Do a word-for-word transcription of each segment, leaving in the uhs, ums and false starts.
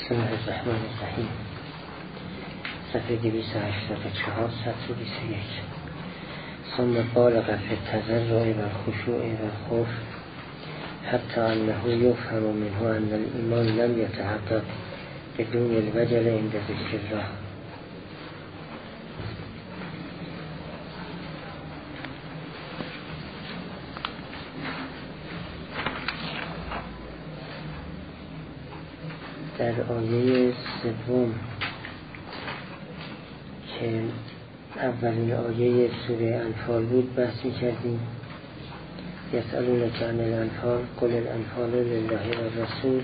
بسم الله الرحمن الرحیم. صفحه دویست و هشتاد و چهار سطر بیست و یک. ثم بالغ فی التضرع و الخشوع و الخوف حتی انه یفهم منه ان الایمان لم یتحقق بدون الوجل عند ذکر الله. در آیه سوم که اولین آیه سوره انفال بود بحث می‌کردیم. یسألونک عن الانفال قل الانفال لله و الرسول.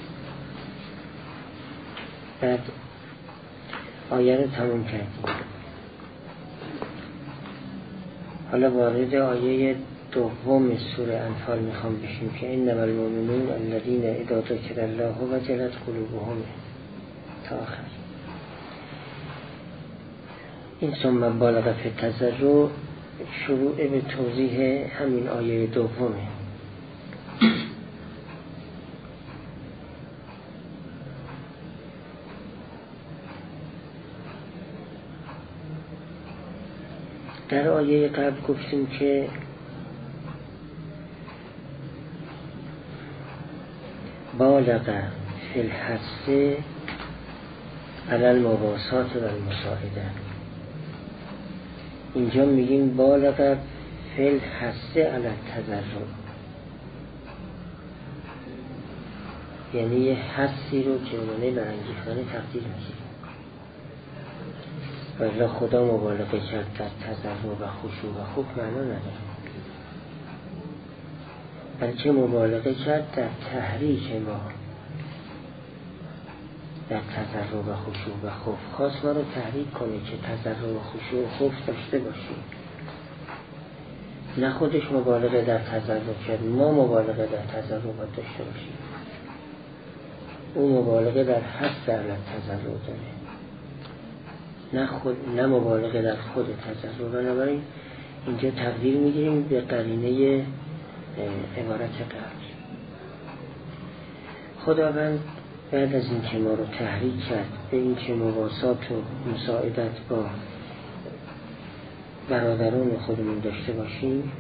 بعد آیه رو تموم کردیم. حالا وارد آیه دوم سوره انفال میخوام بشیم که انما المؤمنون الذین اذا ذکر الله وجلت قلوبهم تا آخر. این ثم بالغ فی التضرع شروع به توضیح همین آیه دومه. در آیه قبل گفتیم که بالغ فی الحث علی المواساة و المساعده. اینجا میگیم بالغ فی الحث علی التضرع، یعنی یه حثی رو که معنی برانگیختن تقدیر میگیریم. ولی خدا مبالغه کرد در تضرع و خشوع و خوف معنا نداره، بلکه مبالغه کرد در تحریک ما در تضرع و خشوع و خوف. خواست ما رو تحریک کنه که تضرع و خشوع و خوف داشته باشیم. نه خودش مبالغه در تضرع کرد، ما مبالغه در تضرع باید داشته باشیم. او مبالغه در حث علی التضرع داره، نه خود نه مبالغه در خود تضرع. بنابراین اینجا تقدیر میگیریم به قرینه عبارت قبل. خداوند بعد از این که ما رو تحریک کرد به این که مواسات و مساعدت با برادران خودمون داشته باشیم،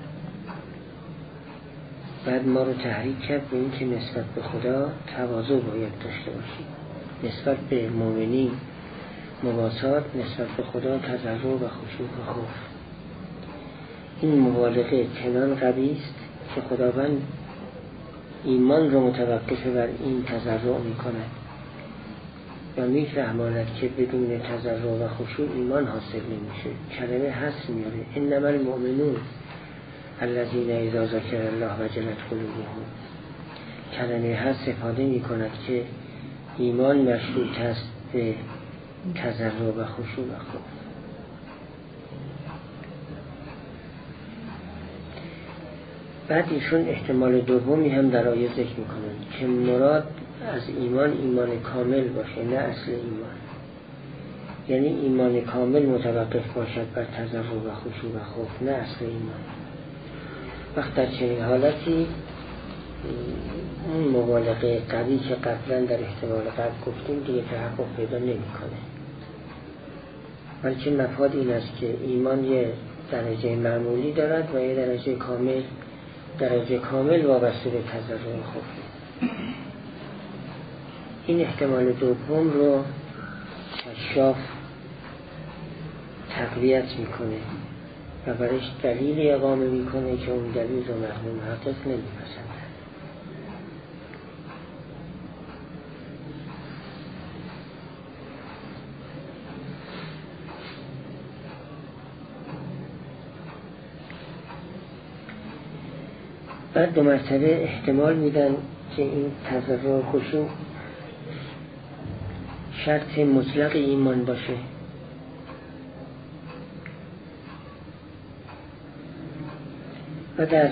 بعد ما رو تحریک کرد به این که نسبت به خدا تواضع باید داشته باشیم. نسبت به مؤمنین مواسات، نسبت به خدا تضرع و خشوع و خوف. این مبالغه چنان قوی است که خداوند ایمان رو متوقف بر این تضرع میکنه و میفهماند که بدون تضرع و خشوع ایمان حاصل نمیشه. کلمه حث میاره، انما المؤمنون الذین اذا ذکر الله وجلت قلوبهم. کلمه حث استفاده میکند که ایمان مشروط است به تضرع و خشوع و خوف. بعد ایشون احتمال دومی هم در آیه ذکر میکنن که مراد از ایمان ایمان کامل باشه، نه اصل ایمان. یعنی ایمان کامل متوقف باشد بر تضرع و خشوع و خوف، نه اصل ایمان. وقت در چنین حالتی اون مبالغه قوی که قبلا در احتمال قبل گفتیم دیگه تحقق پیدا نمیکنه. بلکه مفاد این است که ایمان یه درجه معمولی دارد و یه درجه کامل درجه کامل وابسته به تضرع و خوف. این احتمال دوم رو کشاف تقویت میکنه و برایش دلیل اقامه میکنه که اون دلیل رو مرحوم محقق نمیپسنده. بعد دو مرتبه احتمال میدن که این تضرع و خشوع شرط مطلق ایمان باشه و در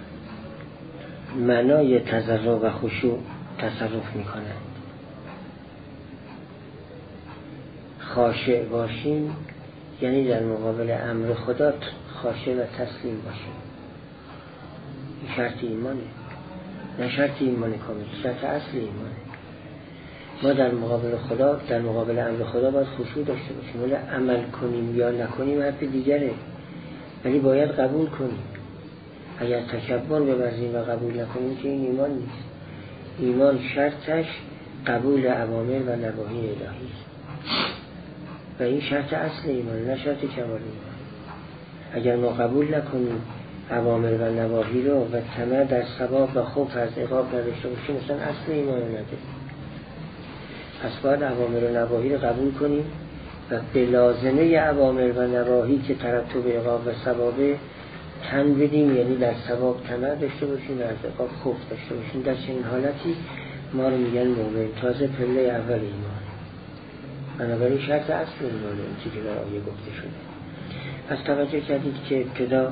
معنای تضرع و خشوع تصرف میکنن. خاشع باشیم یعنی در مقابل امر خدا خاشع و تسلیم باشیم. شرط ایمانه، نه شرط ایمان کامل، شرط اصل ایمانه. ما در مقابل خدا، در مقابل امر خدا باید خشوع داشته باشیم. ولی عمل کنیم یا نکنیم حرف دیگره، ولی باید قبول کنیم. اگر تکبر بورزیم و قبول نکنیم که این ایمان نیست. ایمان شرطش قبول اوامر و نواهی الهی است و این شرط اصل ایمان، نه شرط کمال ایمان. اگر ما قبول نکنیم اوامر و نواهی رو و طمع در ثواب و خوف از عقاب نداشته باشیم، مثلا اصل ایمان رو نداریم. پس باید اوامر و نواهی رو قبول کنیم و به لازمه اوامر و نواهی که ترتب عقاب و ثوابه تن بدیم، یعنی در ثواب طمع داشته باشیم و از عقاب خوف داشته باشیم. در چنین حالتی ما رو میگن مؤمن. تازه پله اول ایمان. بنابراین شرط اصل ایمانه این چیزی که در آیه گفته شده. پس توجه کردید که ابتدا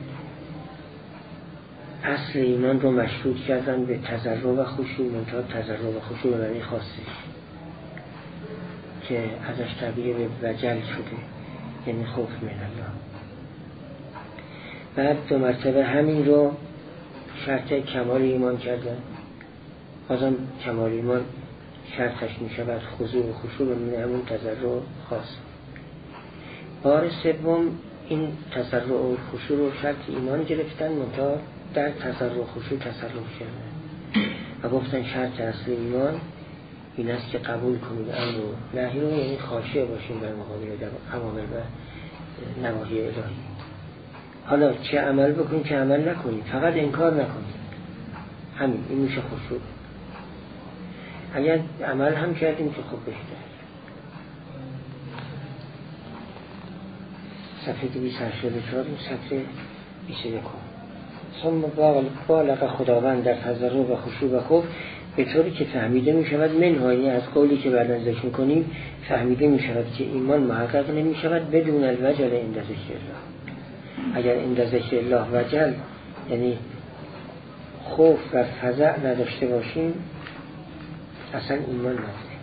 اصل ایمان رو مشروط کردن به تضرع و خشوع، منتها تضرع و خشوع به معنی خاصش که ازش تعبیر به وجل شده، یعنی خوف من الله. بعد دو مرتبه همین رو شرط کمال ایمان کردن. بازم کمال ایمان شرطش می شود خضوع و خشوع به معنی همون تضرع خاص. بار سوم این تضرع و خشوع رو شرط ایمان گرفتن، منتها در تضرع و خشوع تصرف کردن و گفتن شرط اصل ایمان این است که قبول کنید امر و نهی رو، یعنی خاشع باشیم در مقابل اوامر و نواهی الهی. حالا چه عمل بکنید چه عمل نکنید، فقط انکار نکنید، همین این میشه خشوع. اگر عمل هم کردیم که خوب بهتر. صفحه دویست و هشتاد و چهار صفحه بیست و یک. ثم بالغ خداوند در تضرع و خشوع و خوف به طوری که فهمیده می شود منهایی از قولی که بعداً ذکر کنیم، فهمیده می شود که ایمان محقق نمی شود بدون الوجل عند ذکر الله. اگر عند ذکر الله وجل یعنی خوف و فزع نداشته باشیم اصلا ایمان نداریم.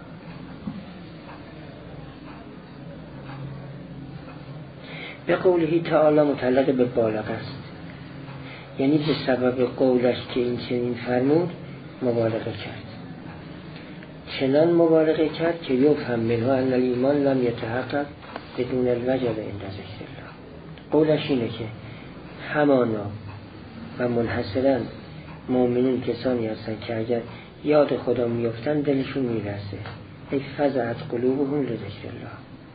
به قوله تعالی متعلق به بالغ است، یعنی به سبب قولش که این چنین فرمود مبالغه کرد. چنان مبالغه کرد که یفهم منها ان الایمان لم یتحقق بدون الوجل عند ذکر الله. قولش اینه که همانا و منحصرا مؤمنون کسانی هستن که اگر یاد خدا میفتن دلشون میلرزه. ای فزعت قلوبهم لذکر الله.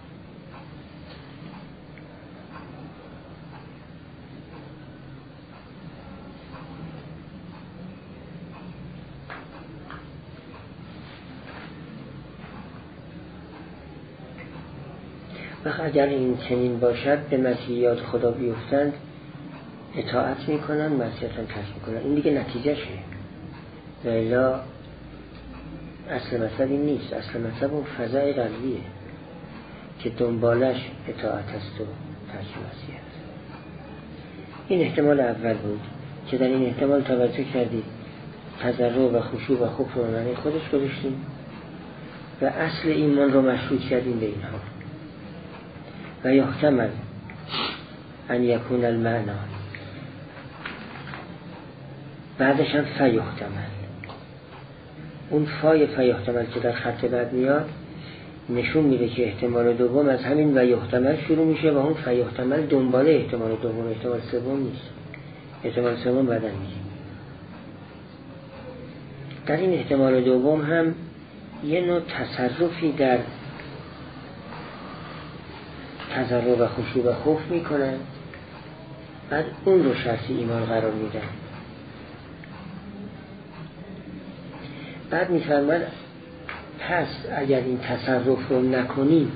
وقت اگر این چنین باشد به مسیح یاد خدا بیفتند اطاعت میکنن، معصیت هم ترک میکنن. این دیگه نتیجهشه. و الا اصل مطلب این نیست. اصل مطلب اون فضای قلبیه که دنبالش اطاعت است و ترک معصیت. این احتمال اول بود که در این احتمال توجه کردید تضرع و خشوع و خوف رو معنی خودش گذاشتیم و اصل ایمان رو مشروط کردیم به اینها. و یحتمل ان یکون المعنی، بعدش هم فیحتمل. اون فای فیحتمل که در خط بعد میاد نشون میده که احتمال دوم از همین و یحتمل شروع میشه و اون فیحتمل دنباله احتمال دوم، احتمال سوم نیست. احتمال سوم بعدن میگه. در این احتمال دوم هم یه نوع تصرفی در تضرع و خشوع و خوف میکنن، بعد اون رو شرط ایمان قرار میدن. بعد میفرماید پس اگر این تصرف رو نکنیم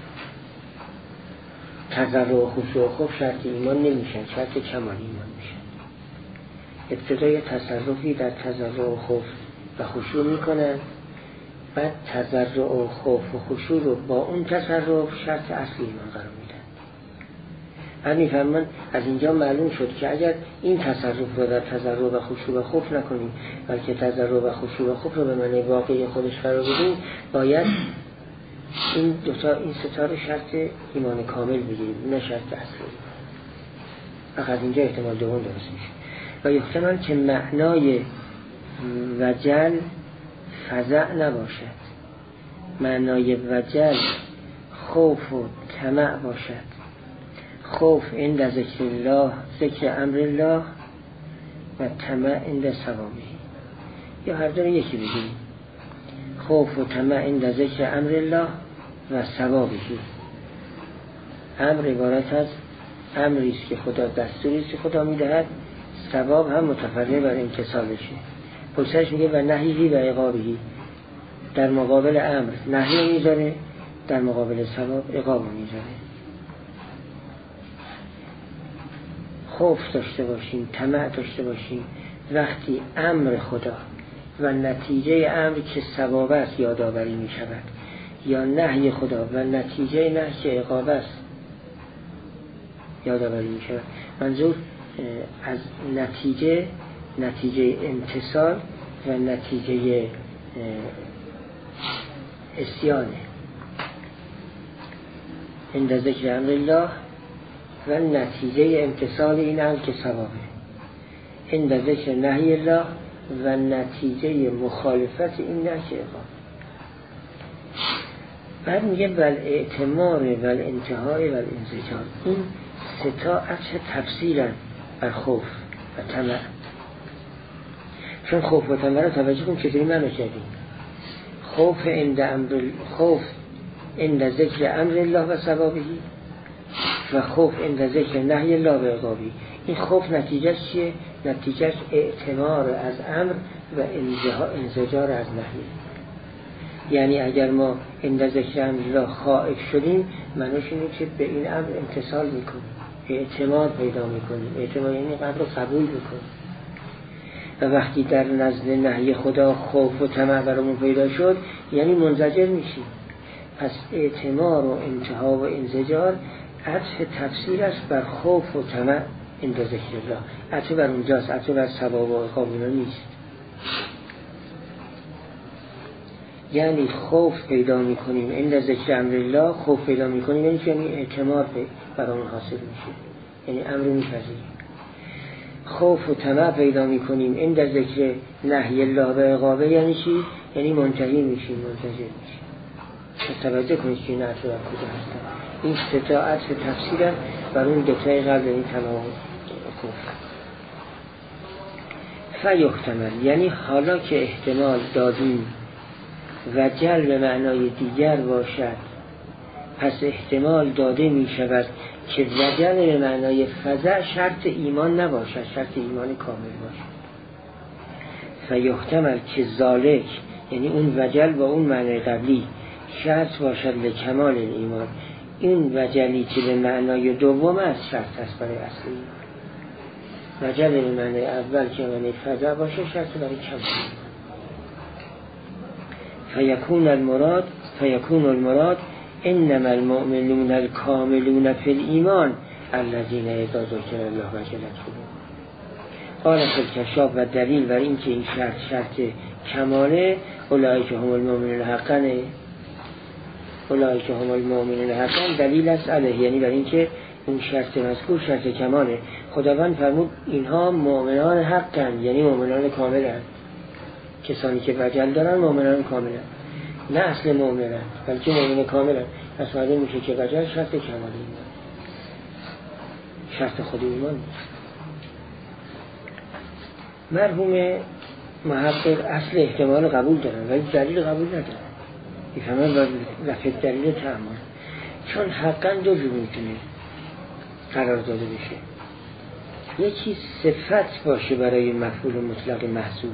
تضرع و خشوع و خوف شرط ایمان نمیشن، شرط کمال ایمان میشن. ابتدای تصرفی در تضرع و خوف و خشوع میکنن، بعد تضرع و خوف و خشوع رو با اون تصرف شرط اصلی ایمان قرار میدن. بعد میفرمان از اینجا معلوم شد که اگر این تصرف رو در تضرع و خشوع و خوف نکنیم بلکه تضرع و خشوع و خوف رو به معنی واقعی خودش قرار بدیم، باید این دوتا این ستا رو شرط ایمان کامل بگیریم، نه شرط اصلی. فقط اینجا احتمال دوم درست میشه. و یحتمل که معنای وجل فزع نباشد. معنای وجل خوف و طمع باشد. خوف عند ذکر الله، ذکر امر الله، و طمع عند ثوابه. یا هر دو یکی بگیم، خوف و طمع عند ذکر امر الله و ثوابه. امر عبارت از امری است که خدا دستوری است که خدا میدهد، ثواب هم متفرع بر امتثالشه. پسش میگه و نهیه و عقابه، در مقابل امر نهی میذاره، در مقابل ثواب عقاب میذاره. خوف داشته باشیم، طمع داشته باشیم وقتی امر خدا و نتیجه امر که ثواب است یادآوری می شود، یا نهی خدا و نتیجه نهی که عقاب است یادآوری می شود. منظور از نتیجه نتیجه امتثال و نتیجه عصیانه. عند ذکر امر الله و نتیجه امتثال این امر که ثوابه. عند ذکر نهی الله و نتیجه مخالفت این نهی که عقاب. بعد میگه ول اعتمار ول انتهای ول انزجار. این ستا عطف تفسیرن بر خوف و طمع. چون خوف و طمع رو توجه کن چطوری معنی کردیم. خوف عند امر خوف عند ذکر امر الله و ثوابه و خوف عند ذکر نهی الله و عقابه. این خوف نتیجه چیه؟ نتیجه اعتمار از امر و انزجار از نهی. یعنی اگر ما عند ذکر امر الله خائف شدیم، معنیش اینه که به این امر امتثال میکنیم، اعتماد پیدا میکنیم. اعتماد یعنی قدر رو قبول میکنیم. و وقتی در نزد نهی خدا خوف و طمع برامون پیدا شد، یعنی منزجر میشیم. پس اعتمار و انتها و انزجار عطف تفسیر است بر خوف و طمع عند ذکر الله. عطف بر اونجاست، عطف بر ثواب و عقاب نیست. یعنی خوف پیدا میکنیم عند ذکر امر الله، خوف پیدا میکنیم یعنی یعنی اعتماد برامون حاصل میشه، یعنی امر میپذیریم. خوف و طمع پیدا میکنیم عند ذکر نهی الله و عقابه، یعنی چی؟ یعنی منتهی میشیم، منتجر میشیم. توجه کنید که این عطف بر کجا هستن. این ستا عطف تفسیرن بر اون دوتای قبل، این تمام خوف. فیحتمل یعنی حالا که احتمال دادیم وجل به معنای دیگر باشد، پس احتمال داده می شود که وجل به معنای فزع شرط ایمان نباشد، شرط ایمان کامل باشد. فیحتمل که ذالک یعنی اون وجل با اون معنای قبلی شرط باشد لکمال ایمان. این وجلی که به معنای دوم است شرط است برای اصل ایمان. وجل به معنای اول که معنای فزع باشه شرط برای کمال ایمان. فیکون المراد فیکون المراد انما المؤمنون الکاملون فی الایمان الذین اذا ذکر الله وجلت قلوبهم. قال فی الکشاف و دلیل بر این که این شرط شرط کماله اولئک هم المؤمنون حقا، اولئک هم المؤمنون حقا دلیل است علیه، یعنی بر این که اون شرط مذکور شرط کماله. خداوند فرمود اینها مؤمنان حقا، یعنی مؤمنان کاملن. کسانی که وجل دارن مؤمنان کاملن، نه اصل مؤمنن بلکه مؤمن کاملن. پس معلوم میشه که وجل شرط کمال ایمان، شرط خود ایمان نیست. مرحوم محقق اصل احتمال قبول دارن ولی دلیل قبول ندارن. میفهمن و لفظ دلیل تعمل، چون حقا دو جور میتونه قرار داده بشه. یکی صفت باشه برای مفعول مطلق محذوف،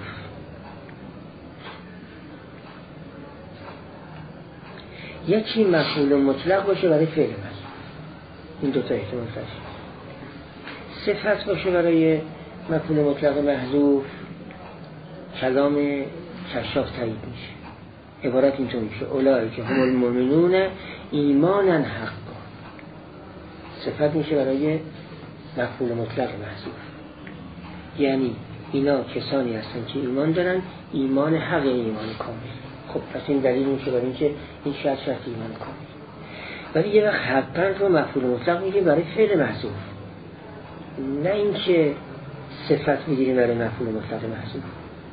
یکی مفعول مطلق باشه برای فعل محذوف. این دوتا احتمال داشت. صفت باشه برای مفعول مطلق محذوف، کلام کشاف تایید میشه. عبارت اینطور میشه اولئک هم المؤمنون ایمانا حقا. صفت میشه برای مفعول مطلق محذوف، یعنی اینا کسانی هستن که ایمان دارن، ایمان حق، ایمان کامل. خب پس این دلیل میشه برای اینکه این شرط شرط ایمان کامل. ولی یه وقت حقا رو مفعول مطلق میگه برای فعل محذوف، نه اینکه صفت میگیریم برای مفعول مطلق محذوف.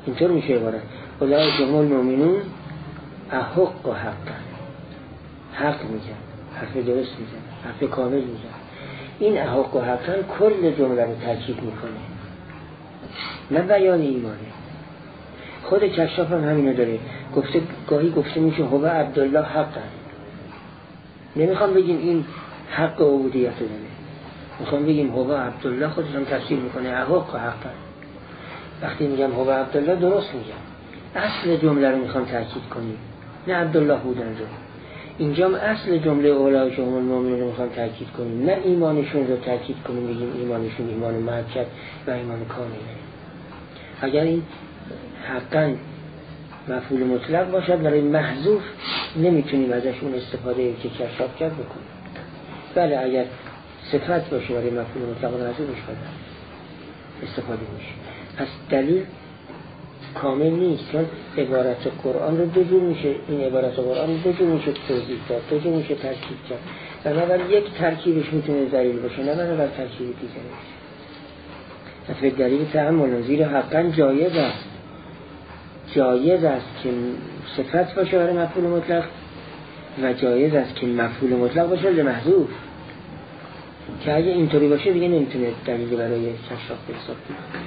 اینطور میشه عبارت اولئک هم المؤمنون احق و حقا، حق میگن، حرف درست میگن، حرف کامل میگن. این احق و حقا کل جمله رو تاکید میکنه، نه بیان ایمانه. خود کشاف هم همینو داره، گفته گاهی گفته میشه هو عبدالله حقا. نمیخوام بگیم این حق عبودیت داره، میخوام بگیم هو عبدالله، خودش هم تفسیر میکنه احق و حقا. وقتی میگم هو عبدالله درست میگم، اصل جمله رو میخوام تاکید کنیم، نه عبدالله بودن رو. اینجا اصل جمله اولئک هم المؤمنون رو میخوام تاکید کنیم، نه ایمانشون رو تاکید کنیم بگیم ایمانشون ایمان مؤکد و ایمان کامله. اگر این حقا مفعول مطلق باشد برای محذوف نمیتونیم ازش اون استفاده که کشاف کرد بکنیم. بله اگر صفت باشه برای مفعول مطلق و محذوفش بدن استفاده میشه. پس دلیل کامل نیست، چون عبارت قرآن رو دو جور میشه، این عبارت قرآن رو دو جور میشه توضیح داد، دو جور میشه ترکیب کرد. بنابراین یک ترکیبش میتونه دلیل باشه، نه بنابراین ترکیب دیگه باشه. پس به دلیل تأمل زیر حقا جایز است، جایز است که صفت باشه برای مفعول مطلق و جایز است که مفعول مطلق باشه لمحذوف، که اگه اینطوری باشه دیگه نمیتونه دلیل برای کشاف به حساب بیاد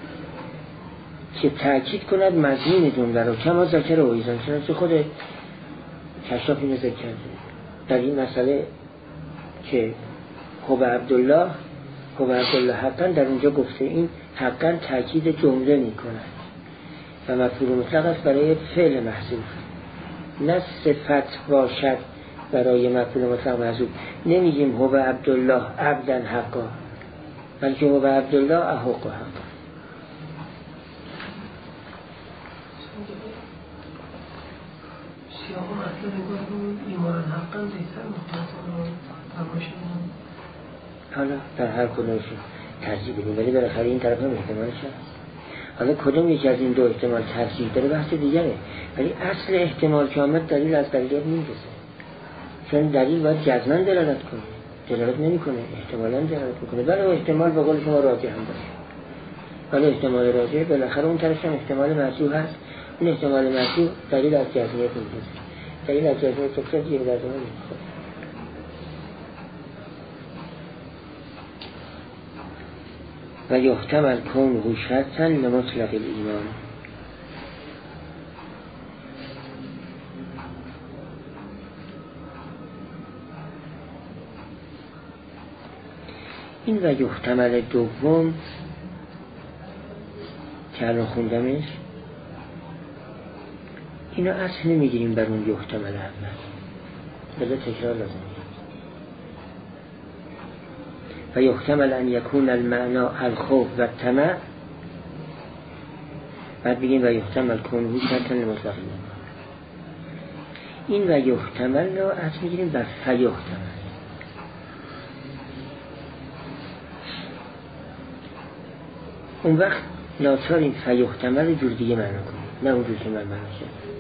که تأکید کند مضمون جمله رو، کما ذکر و ایزان، چنانچه خود کشاف اینو ذکر کرده در این مسئله که هو عبدالله هو عبدالله حقا، در اونجا گفته این حقا تأکید جمله می کند و مفعول مطلق است برای فعل محذوف، نه صفت باشد برای مفعول مطلق محذوف. نمیگیم هو عبدالله عبدا حقا، بلکه هو عبدالله احق و حقا. سیاق مطلب گفتم ایمان حقا دیگر مطلب حالا در هر کدومشون ترجیح بدیم، ولی بالاخره این طرف هم احتمالش هست. حالا کدوم یکی از این دو احتمال ترجیح داره بحث دیگره، ولی اصل احتمال که آمد دلیل از دلیل نمیرسه، چون دلیل باید جزما دلالت کنه، دلالت نمیکنه، احتمالاً دلالت میکنه. ولی احتمال به قول شما راجح هم باشه، ولی احتمال راجح بالاخره اون طرفش هم احتمال مرجوح هست. این احتمال مرجوح دلیل از جزمیت نمیرسه، دلیل از جزمیت تکرار دیگه در زمان نمیرسه. و یحتمل کونه شرطا لمطلق الایمان. این و یحتمل دوم که الان خوندمش، اینو اصل نمیگیریم بر اون یحتمل اول، بذار تکرار لازم. و یحتمل ان یکون المعنا الخوف و الطمع، بعد بگیم و یحتمل کونه شرطا لمطلق الایمان. این و یحتمل رو اصل میگیریم بر فیحتمل. اون وقت ناچار این فیحتمل رو جور دیگه معنا کنیم، نه اون جور که من معنا کردم.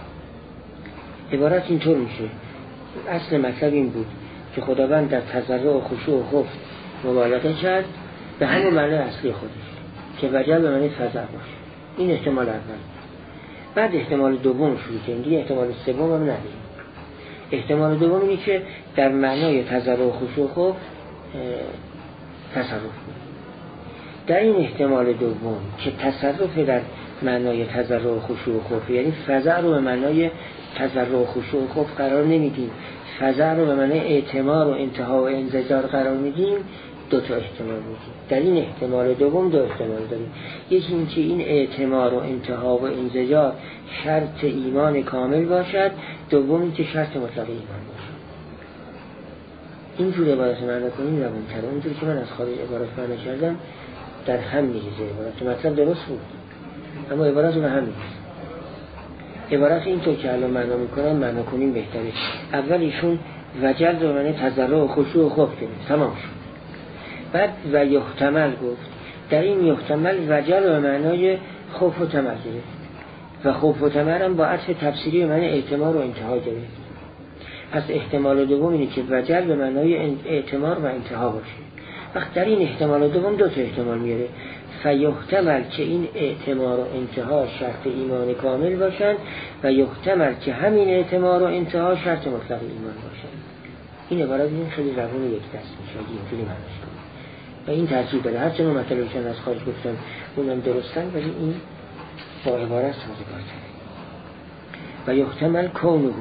عبارت اینطور میشه، اصل مطلب این بود که خداوند در تضرع و خشوع و خوف مبالغه کرد به همون معنی اصلی خودش که وجل به معنی فزع باشه. این احتمال اول. بعد احتمال دوم شروع کنیم، دیگه احتمال سوم هم نداریم. احتمال دوم اینه که در معنای تضرع و خشوع و خوف تصرف کنیم. در این احتمال دوم که تصرف در معنای تضرع و خشوع و خوف، یعنی فزع رو به معنای تضرع و خشوع و خوف قرار نمیدیم، فزع رو به معنای اعتمار و انتها و انزجار قرار میدیم، دو تا احتمال میدیم. در این احتمال دوم دو احتمال داریم. یکی این که این اعتمار و انتها و انزجار شرط ایمان کامل باشد، دوم این که شرط مطلق ایمان باشد. اینجور عبارت معنی کنیم روان‌تر. اونجور که من از خارج عبارت معنی کردم در هم میریزه عبارت، مطلب درست بود اما عبارت رو به هم میریزه. عبارت اینطور که الان معنا میکنم معنا کنیم بهتره. اول ایشون وجل رو معنی تضرع و خشوع و خوف کنیم، تمام شد. بعد و یحتمل گفت، در این یحتمل وجل رو معنای خوف و طمع گرفت و خوف و طمع هم با عطف تفسیری به معنی اعتمار و انتها گرفت. پس احتمال دوم اینه که وجل به معنای اعتمار و انتها باشه. وقت در این احتمال دوم دو تا احتمال میاره، فیحتمل که این اعتمار و انتها شرط ایمان کامل باشند و یحتمل که همین اعتمار و انتها شرط مطلق ایمان باشند. این عبارت این خیلی روان یک دست میشه اینجوری معنیش کنه و این ترتیب داره. هر چنان مطلبشون از خارج گفتن اونم درستن ولی این با عبارت سازگار کرده. و یحتمل کونه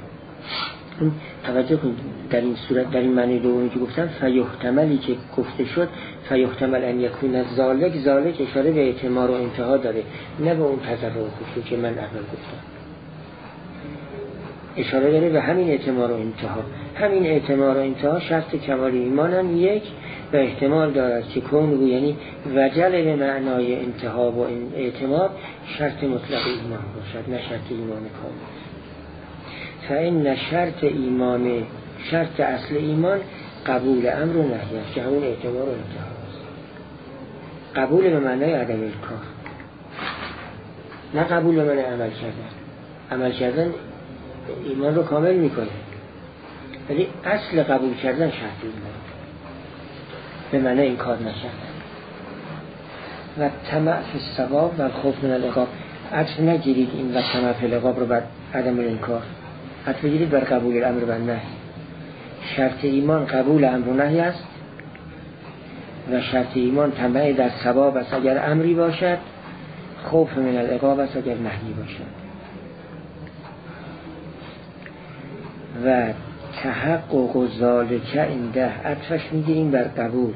توجه کنید در این صورت در این معنی دومی که گفتم فیحتملی که گفته شد فیحتمل ان یکون ذالک ذالک اشاره به اعتمار و انتها داره نه به اون تضرع و خشوع که من اول گفتم. اشاره داره به همین اعتمار و انتها. همین اعتمار و انتها شرط کمال ایمان هم یک و احتمال دارد که کون یعنی وجل به معنای انتها و اعتماد شرط مطلق ایمان باشد نه شرط ایمان کامل. فإن شرط ایمان شرط اصل ایمان قبول امر و نهی است که همون اعتمار و انتها است. قبول به معنای عدم انکار نه قبول به معنای عمل کردن. عمل کردن ایمان رو کامل میکنه ولی اصل قبول کردن شرط ایمان به معنای انکار نکردن. و طمع فی الثواب و خوف من العقاب عطف نگیرید این و طمع فی العقاب رو بر عدم انکار، عطف بگیرید بر قبول الامر و نهی. شرط ایمان قبول امر و نهی است و شرط ایمان طمع در ثواب است اگر امری باشد، خوف من العقاب است اگر نهی باشد. و تحقق ذالک عنده عطفش میگیریم بر قبول.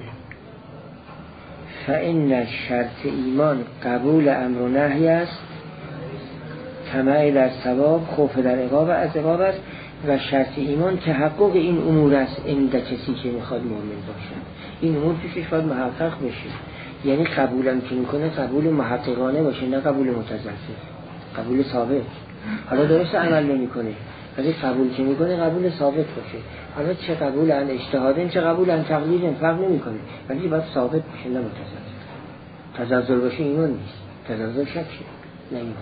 فإن شرط ایمان قبول امر و نهی است، طمع در ثواب، خوف در عقاب از عقاب است و شرط ایمان تحقق این امور است عند کسی که میخواد مؤمن باشد. این امور پیشش باید محقق بشه، یعنی قبولم که میکنه قبول محققانه باشه نه قبول متزلزل، قبول ثابت. حالا درست عمل نمیکنه ولی قبول که میکنه قبول ثابت باشه. حالا چه قبول ان اجتهادن چه قبول ان تقلیدن فرق نمیکنه ولی باید ثابت باشه نه متزلزل. تزلزل باشه ایمان نیست، تزلزل شک نه ایمان.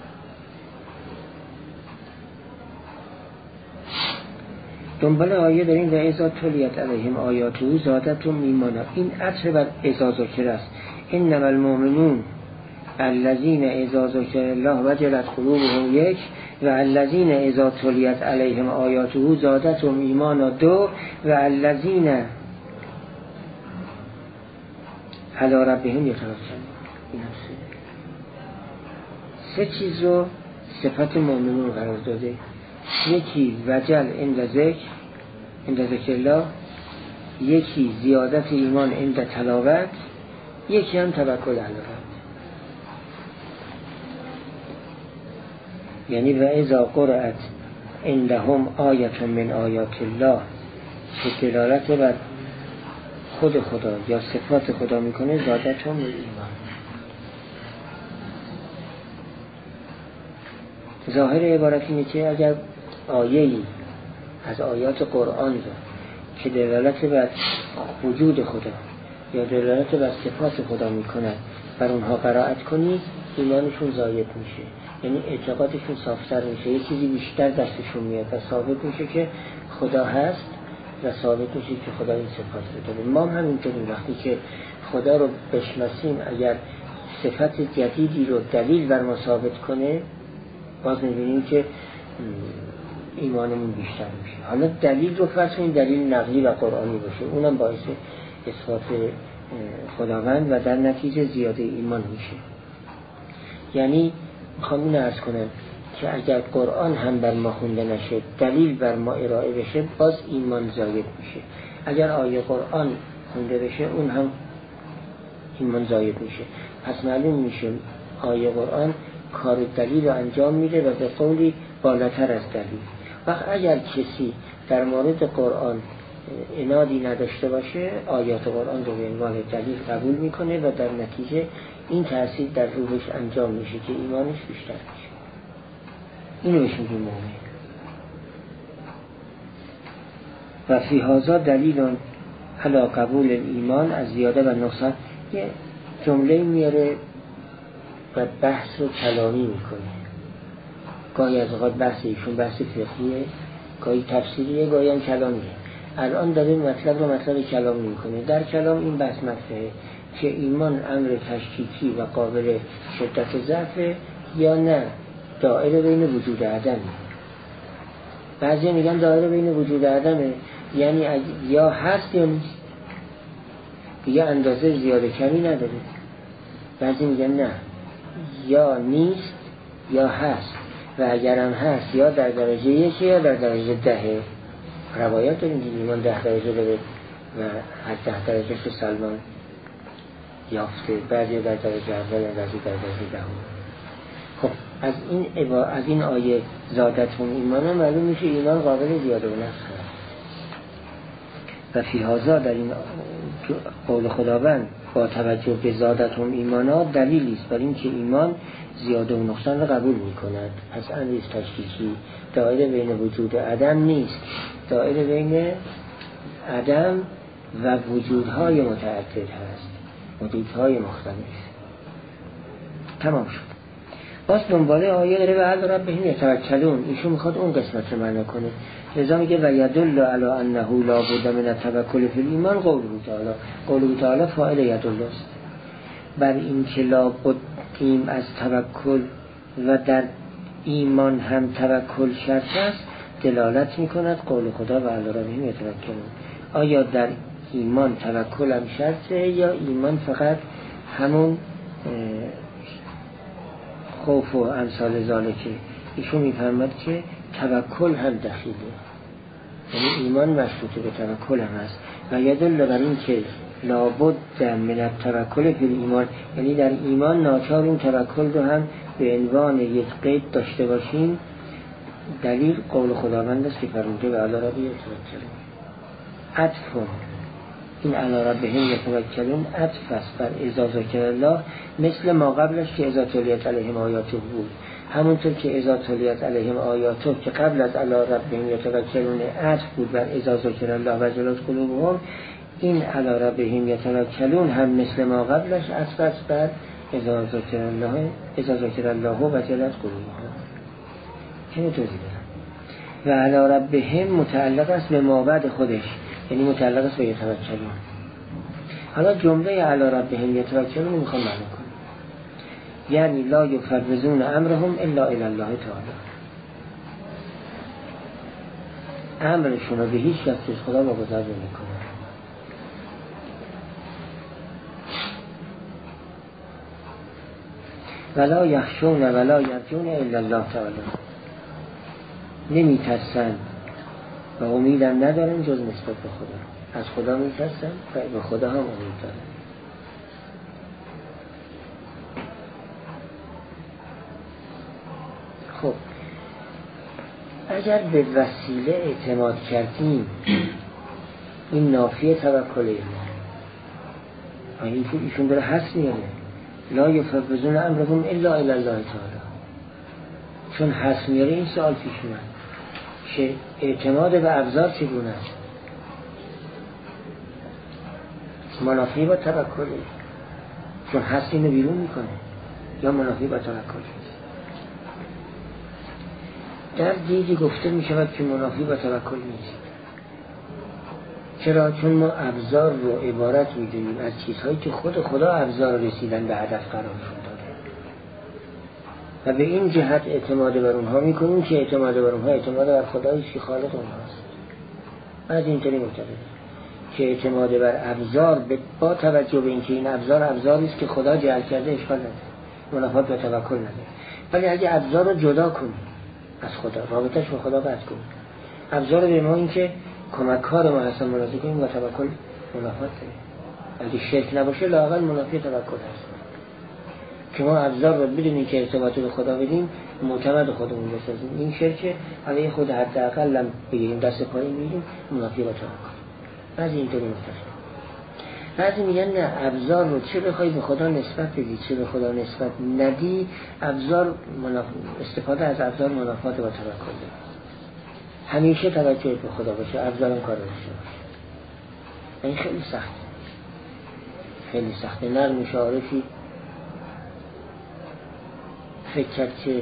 دنبال آیه داریم و اذا تلیت علیهم آیاته زادتهم ایمانا. این عطف بر اذا ذکر است. انما المؤمنون الذین اذا ذکر الله وجلت قلوبهم یک و الذین اذا تلیت علیهم آیاته زادتهم ایمانا دو و الذین علی ربهم یتوکلون. این سه سه چیز رو صفت مؤمنون قرار داده. یکی وجل عند ذکر عند ذکر الله، یکی زیادت ایمان عند تلاوت، یکی هم توکل علی الله. یعنی و اذا قرأت عندهم آیه من آیات الله که دلالت بر خود خدا یا صفات خدا میکنه زادتهم ایمان. ظاهر عبارت اینه که اگر آیه‌ای از آیات قرآن رو که دلالت بر وجود خدا یا دلالت بر صفات خدا میکنه بر اونها قرائت کنی ایمانشون زاید میشه، یعنی اعتقادشون صافتر میشه، یه چیزی بیشتر دستشون میاد و ثابت میشه که خدا هست و ثابت میشه که خدا این صفات رو داره. ما هم همینطوریم وقتی که خدا رو بشناسیم اگر صفت جدیدی رو دلیل بر ما ثابت کنه باز میبینیم که ایمانمون بیشتر میشه. حالا دلیل رو فرض کنیم دلیل نقلی و قرآنی باشه، اونم باعث اثبات خداوند و در نتیجه زیاده ایمان میشه. یعنی میخوام اینو عرض کنم که اگر قرآن هم بر ما خونده نشه دلیل بر ما ارائه بشه باز ایمان زاید میشه. اگر آیه قرآن خونده بشه اون هم ایمان زاید میشه. پس معلوم میشه آیه قرآن کار دلیل رو انجام میده و به قولی بالاتر از دلیل. وقت اگر کسی در مورد قرآن عنادی نداشته باشه آیات قرآن رو به عنوان دلیل قبول میکنه و در نتیجه این تأثیر در روحش انجام میشه که ایمانش بیشتر میشه. اینو بهش میگیم مؤمن. و فی هذا دلیل علی قبول ایمان از زیاده و نقصان. یه جمله میاره و بحث رو کلامی میکنه. گاهی از اوقات بحث ایشون بحث فقهیه، گاهی تفسیریه، گاهی هم کلامیه. الان داره مطلب رو مطلب کلامی میکنه. در کلام این بحث مطرحه که ایمان امر تشکیکی و قابل شدت ضعف یا نه دائره بین وجود عدمه. بعضی میگن دائره بین وجود عدمه، یعنی یا هست یا نیست، دیگه اندازه زیاده کمی نداره. بعضی میگن نه، یا نیست یا هست، و اگرم هست یا در درجه یکی یا در درجه دهه. روایات داریم که ایمان ده درجه داره و هر ده درجه که سلمان یافته، بعضی در درجه اول و بعضی در درجه دهم. خب از این عبا... از این آیه زادتون ایمان معلوم میشه ایمان قابل زیاده و نقص هست. و فی هذا در این قول خداوند با توجه به زادتون ایمانات دلیلی است بر این که ایمان زیاده و نقصان را قبول میکند. پس امری تشکیکی دائره بین وجود عدم نیست، دائره بین عدم و وجودهای متعدد هست، وجودهای مختلف. تمام شد. باز دنباله آیه داره و علی ربهم یتوکلون، ایشون میخواد اون قسمت رو معنا کنه. لذا میگه و یدل علی انه لا بد من التوکل فی الایمان قوله تعالی. قوله تعالی فاعل یدل است بر این که لا بدیم از توکل و در ایمان هم توکل شرط است، دلالت میکند قول خدا و علی ربهم یتوکلون. آیا در ایمان توکل هم شرطه یا ایمان فقط همون خوف و امثال ذالکه؟ ایشون میفرماد که توکل هم دخیله، یعنی ایمان مشروطه به توکل هم هست. و یدل بر این که لابد من التوکل فی ایمان، یعنی در ایمان ناچار این توکل رو هم به عنوان یک قید داشته باشیم. دلیل قول خداوند است که فرموده و علی ربهم یتوکلون. عطف این علی ربهم یتوکلون عطف است بر اذا ذکر الله، مثل ما قبلش که اذا تلیت علیهم آیاته بود. همونطور که اذا تلیت علیهم آیاته که قبل از علی ربهم یتوکلون عطف بود بر اذا ذکر الله و جلت قلوبهم، این علی ربهم یتوکلون هم مثل ما قبلش عطف است بر اذا ذکر الله اذا ذکر الله و جلت قلوبهم. چه توضیح بدم؟ و علی ربهم متعلق است به ما بعد خودش، یعنی متعلق است به یتوکلون. حالا جمله علی ربهم یتوکلون میخوام معنی کنم، یعنی لا یفوضون امرهم الا الی الله تعالی. امرشون رو به هیچ کس جز خدا واگذار نمیکنن. ولا یخشون ولا یرجون الا الله تعالی، نمیترسن و امیدم ندارن جز نسبت به خدا. از خدا میترسن و به خدا هم امید دارن. خب اگر به وسیله اعتماد کردیم این نافی توکل ما، اینجور ایشون داره حس میاره لا یفوضون امرهم الا الی الله تعالی. چون حس میاره این سوال پیش اومد که اعتماد به ابزار چگونه است؟ منافی با توکل، چون حس اینو بیرون میکنه، یا منافی با توکل؟ در دیدی گفته می شود که منافی با توکل نیست. چرا؟ چون ما ابزار رو عبارت می دونیم از چیزهایی که خود خدا ابزار رسیدن به هدف قرارشون داده و به این جهت اعتماد بر اونها می کنیم که اعتماد بر اونها اعتماد بر خداییست که خالق اونهاست. بعد اینطوری معتقد که اعتماد بر ابزار با توجه به اینکه این ابزار ابزاری است که خدا جعل کرده اشکال نداره، منافات با توکل نداره. ولی اگه ابزار رو جدا کنیم از خدا، رابطش با خدا قطع کنیم، ابزار به ما این که کمک کار ما هستن ملاحظه کنیم و توکل منافات داره. اگه شرک نباشه لااقل منافی توکل هست که ما ابزار رو بدونیم که ارتباط به خدا بدیم، معتمد خودمون بسازیم. این شرکه علیه خود حداقل هم بگیریم دست پایین میگیم منافی با توکل. بعضی اینطوری متفق، بعضی میگن نه، ابزار رو چه بخوای به خدا نسبت بدی چه به خدا نسبت ندی، ابزار مناف... استفاده از ابزار منافات با توکل داره. همیشه توجه به خدا باشه، ابزارم کار داشته باشه. این خیلی سخته، خیلی سخته. نرم مشارفی فکر کرد که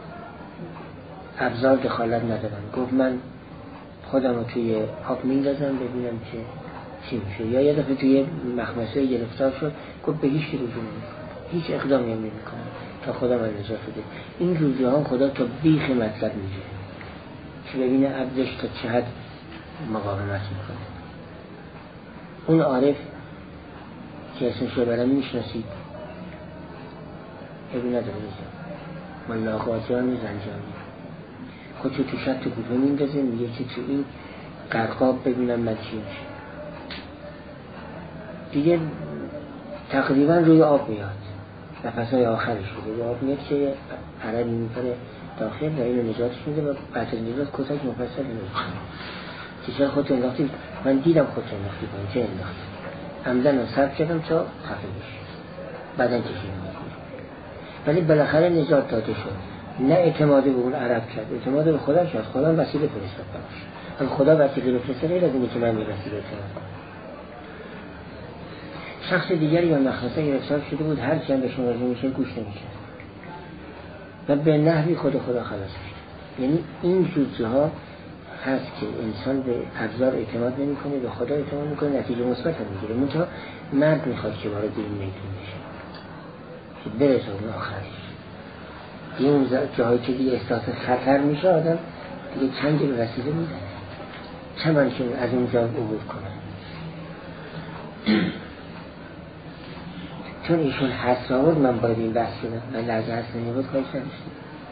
ابزار دخالت ندارن، گفت من خودم رو توی آب میندازم ببینم که چی میشه؟ یا یه دفعه توی مخمسه گرفتار شد گفت به هیچ رجوع نمیکنه، هیچ اقدامی هم نمیکنه تا خدا من نجات بده. این رجوع ها خدا تا بیخ مطلب میگه که ببینه عبدش تا چه حد مقاومت میکنه. اون عارف که اسمش رو برم میشناسید، ابی نداره میزن ملاقاتیان زنجانی خودشو تو شد تو کوفه میندازه، میگه که تو این قرقاب ببینم من چی میشه. دیگه تقریبا روی آب میاد، نفسهای آخرش روی آب میاد که عربی میکنه داخل و اینو نجاتش میده و بعد از نجات کتک مفصل میکنه که چرا خودت انداختی؟ من دیدم خودت انداختی کنی، چه انداختی؟ عمدن رو سرد کردم تا خفه بشه، بعدن کشیدم. ولی بالاخره نجات داده شد. نه اعتماد به اون عرب کرد، اعتماد به خدا کرد. خدا وسیله فرستاد براش. اما خدا وسیله بفرسته غیر از اینه که من به وسیله اعتماد کنم. شخص دیگری یا مخمسه گرفتار شده بود، هر چی هم بهشون راجع میشه گوش نمیشه و به نحوی خود خدا خلاص شد. یعنی این جزء ها هست که انسان به ابزار اعتماد نمیکنه، به خدا اعتماد میکنه، نتیجه مثبت هم میگیره. منتها مرد میخواد که وارد این میتون بشه که برسه اون آخرش. دیگه اون جاهایی که دیگه احساس خطر میشه آدم دیگه چند جلو رسیده میدن چند که از اونجا عبور کنه. چون ایشون حس آورد من باید این بحث کنم، من لحظه حس نمیبود خواهش نداشتیم.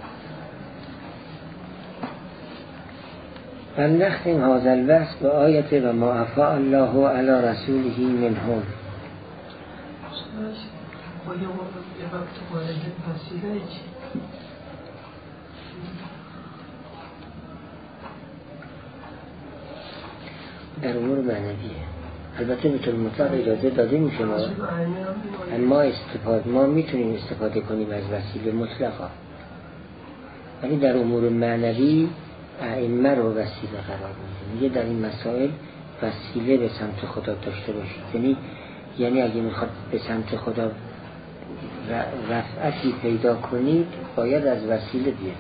فلنختم هذا البحث بآیت و ما افاء الله علی رسوله منهم. در امور معنویه البته به طور مطلق اجازه داده میشه ما اما استفاده ما میتونیم استفاده کنیم از وسیله مطلقا، ولی در امور معنوی ائمه رو وسیله قرار میده. میگه در این مسائل وسیله به سمت خدا داشته باشید. یعنی یعنی اگه میخواد به سمت خدا رفعتی پیدا کنید باید از وسیله بیاد،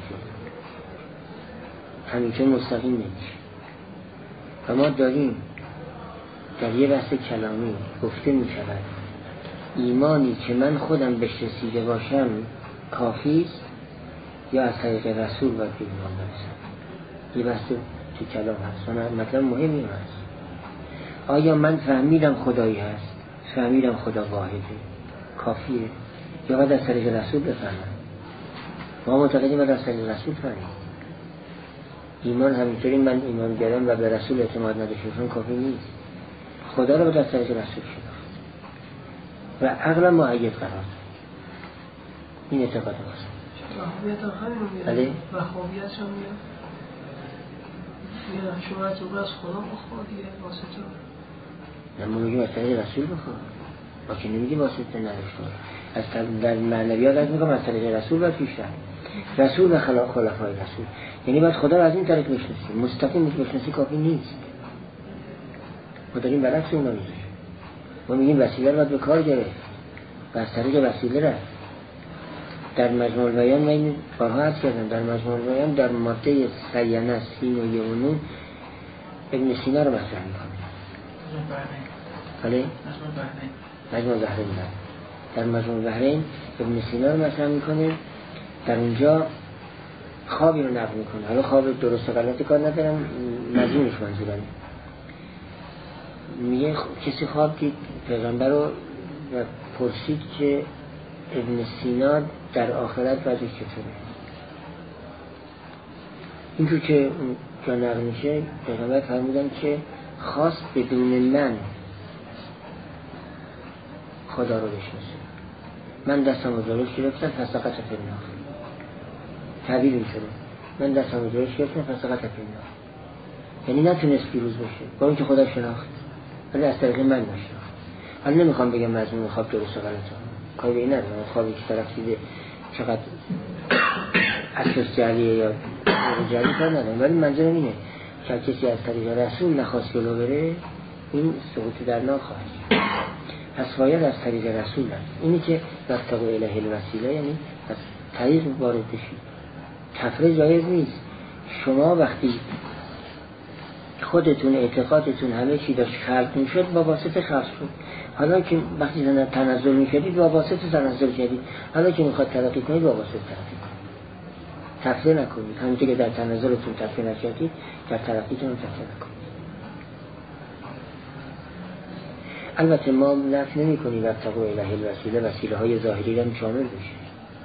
همینطور مستقیم نمیشه. و ما داریم در یه بحث کلامی گفته می شود ایمانی که من خودم بهش رسیده باشم کافی است یا از طریق رسول باید به ایمان برسم. یه بحث تو کلام هست و مطلب مهمی هست. آیا من فهمیدم خدایی هست، فهمیدم خدا واحده کافیه یا باید از طریق رسول بفهمم؟ ما معتقدیم باید از طریق رسول فهمیم. ایمان همینطوری من ایمان بیارم و به رسول اعتماد نداشتم کافی نیست. خدا رو به از طریق رسول شناخت و عقل معید قرار این اعتقاد هست. وحوبیت هم همین میاد. بله؟ وحوبیت هم میاد. میاد شما از او از خدا بخوادیه واسطه نه ما میگیم از طریق رسول بخواد ما که نمیگیم واسطه نداشت. از در معنویات از میگم از طریق رسول باید پیش رفت. رسول و خلا خلفای رسول یعنی باید خدا رو از این طریق بشناسی. مستقیم بشناسی کافی نیست. ما داریم برعکس اونا میگیم. ما میگیم وسیله رو باید به کار گرفت و از طریق وسیله رفت. در مجموع البیان من این بارها عرض کردم، در مجموع البیان در ماده سینه سین و یونون ابن سینا رو مطرح میکنه. بله؟ مجموع البحرین در مجموع البحرین ابن سینا رو مطرح میکنه. در اونجا خوابی رو نقل میکنه. حالا خواب درست و غلطی کار ندارم، مضمونش منظورم میگه کسی خواب دید پیغمبر رو و پرسید که ابن سینا در آخرت وضعش چطوره. اینجور که جا نقل میشه پیغمبر فرمودن که خواست بدون من خدا رو بشناسه. من دستم رو جلوش گرفتم فسقط فینا. تعبیر این شده من دستم رو جلوش گرفتم فسقط فینا، یعنی نتونست پیروز بشه با اینکه خدا شناخت ولی از طریق من نشناخت. حالا نمیخوام بگم مضمون خواب درست و غلطه، کاری به این ندارم. خوابی که طرف دیده چقدر اساس جعلیه یا جعلی کار ندارم، ولی منظورم اینه که کسی از طریق رسول نخواست جلو بره این سقوط در نار خواهد. پس باید از طریق رسول هست. اینی که وقتقو اله الوسیله یعنی از طریق وارد بشید. تفریح جایز نیست. شما وقتی خودتون اعتقادتون همه چی داشت خلق میشد با واسطه خلق شد. حالا که وقتی تنزل میکردید با واسطه تنزل کردید، حالا که میخواد ترقی کنید با واسطه ترقی کنید. تفریح نکنید. همونطور که در تنزلتون تفریح نکردید در ترقیتون تفریح نکنید. البته ما نفی نمی کنیم و تقوی اله الوسیله وسیله های ظاهری هم شامل بشه.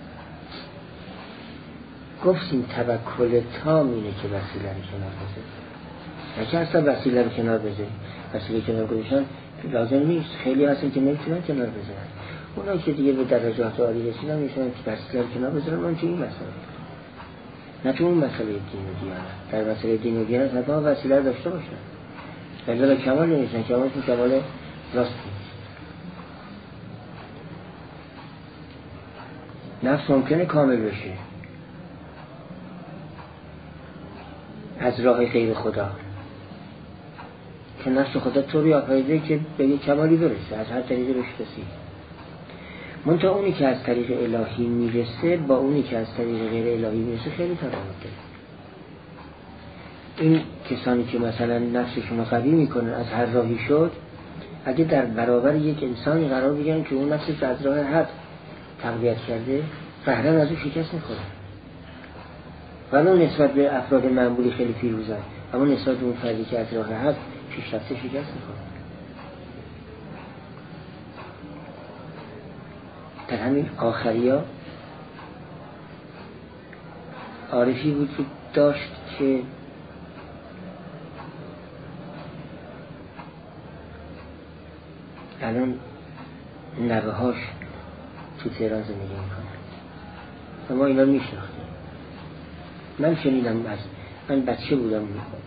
گفتیم توکل تام اینه که وسیله رو کنار بذارید. اگه اصلا وسیله رو کنار بذارید، وسیله کنار گذاشتن لازم نیست. خیلی هستن که نمیتونن کنار بذارن. اونا که دیگه به درجات عالی رسیدن میتونن که وسیله رو کنار بذارن. من تو این مسئله نه تو اون مسئله دین و دیانت. در مسئله دین و دیانت حتما وسیله رو داشته باشن. ولی کمال نمیشن. کمال که کمال راست نیست. نفس ممکنه کامل بشه از راه غیر خدا، که نفس خدا طوری آفریده که به یک کمالی برسه، از هر طریقی بهش رسید. منتها اونی که از طریق الهی میرسه با اونی که از طریق غیر الهی میرسه خیلی تفاوت داره. این کسانی که مثلا نفسشون رو قوی میکنن از هر راهی شد، اگه در برابر یک انسانی قرار بگیرن که اون نفسش از راه حق تقویت کرده، قهرن از اون شکست میخوره. ولی نسبت به افراد معمولی خیلی پیروزن، اما نسبت به اون فردی که از راه حق پیشرفته شکست میخوره. در همین آخریا عارفی وجود داشت که الان نوه‌هاش تو تهران زندگی میکنن و ما اینا میشناختیم. من شنیدم، از من بچه بودم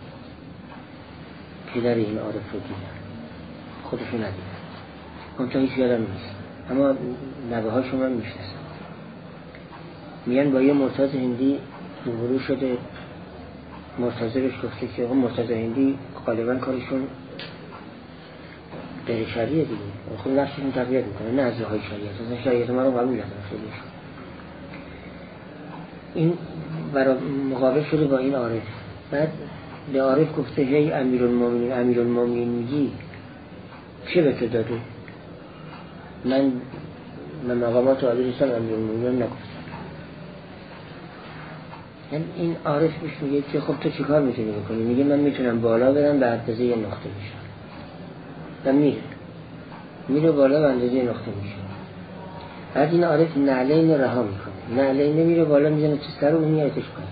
پدر این عارف رو دیدم، خودشو ندیدم، منطقه هیچ یادم نیست، اما نوه‌هاشو من میشناسم. میان با یه مرتضی هندی روبرو شده. مرتضی بهش گفته که مرتضی هندی غالبا کارشون غیر شریعه دیگه، خود نفسشون تقویت میکنه، نه از راهای شریعت. اصلا شریعت ما رو قبول ندارن خیلیشون. این برای مقابل شده با این عارف. بعد به عارف گفته هی امیرالمومنین امیرالمومنین میگی چه به تو داده؟ من من مقامات عالی رسم امیرالمومنین نگفتم. یعنی این عارف بهش میگه که خب تو چیکار میتونی بکنی؟ میگه من میتونم بالا برم به اندازه یه نقطه میشم. و میره میره بالا به اندازه یه نقطه میشه. بعد این عارف نعلین رها میکنه. نعلین میره بالا میزنه تو سر و میاره توش کنه.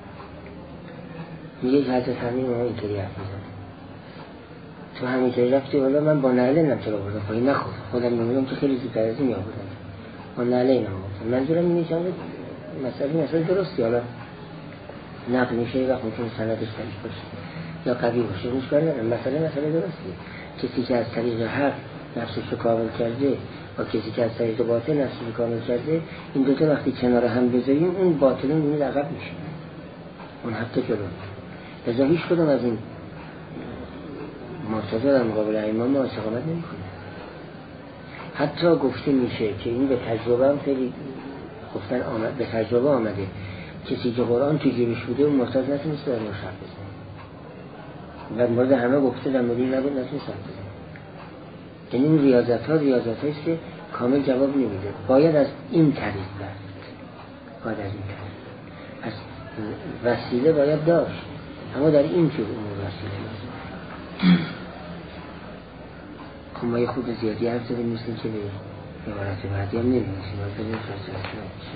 میگه که حضرت همین ما اینطوری حرف میزنه. تو همینطوری رفتی بالا، من با نعلین هم چرا بردم پایی نخود. خودم میگم که خیلی زودتر از این میابودم. با نعلین هم بردم. منظورم اینه که مسئله مسئله درستی، حالا نقل میشه و ممکنه سندش ضعیف باشه یا قوی باشه، مشکل نداره. مسئله مسئله درستی. کسی که از طریق حق نفسش رو کامل کرده و کسی که از طریق باطل نفسش رو کامل کرده، این دوتا وقتی کنار هم بذاریم اون باطلون میونه عقب میشه، اون حتی جلو. لذا هیچ کدوم از این مرتضی در مقابل ائمه ما استقامت نمیکنه. حتی گفته میشه که این به تجربه هم خیلی گفتن آمد، به تجربه آمده کسی که قرآن تو جیبش بوده اون مرتضی نتونسته در مشرف بزنه. و مورد همه گفته در مورد این نبود نتونسته بزنه. یعنی این ریاضت ها ریاضت هایست که کامل جواب نمیده. باید از این طریق برد. باید از این طریق. پس وسیله باید داشت، اما در این جور امور وسیله لازم. خب ما یه خود زیادی حرف زدیم، مثل که به عبارت بعدی هم نمیدونستیم.